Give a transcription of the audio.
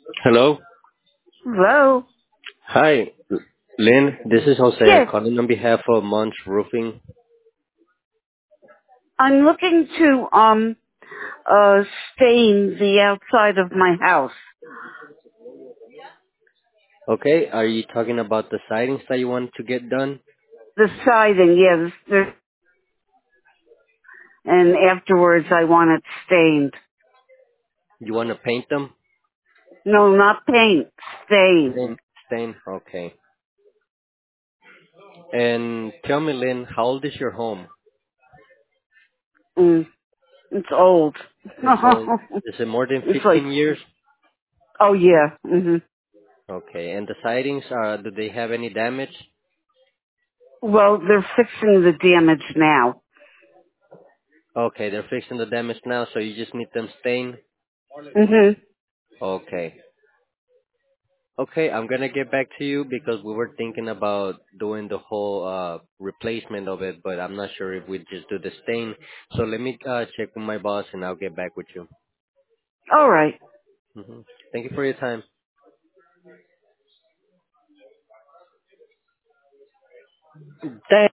Hello. Hello? Hi, Lynn. This is Jose Yes, calling on behalf of Munch Roofing. I'm looking to, stain the outside of my house. Okay, are you talking about the sidings that you want to get done? The siding, yes, and afterwards I want it stained. You want to paint them? No, not paint, stain. Stain. Okay. And tell me, Lynn, how old is your home? Mm, it's old. It's old. Is it more than It's like, 15 years? oh yeah, hmm. Okay. And the sidings, do they have any damage? Well, they're fixing the damage now. Okay, they're fixing the damage now, so you just need them stained? Hmm. Okay. Okay, I'm gonna get back to you because we were thinking about doing the whole replacement of it, but I'm not sure if we just do the stain. So let me check with my boss and I'll get back with you. All right. hmm Thank you for your time. Thank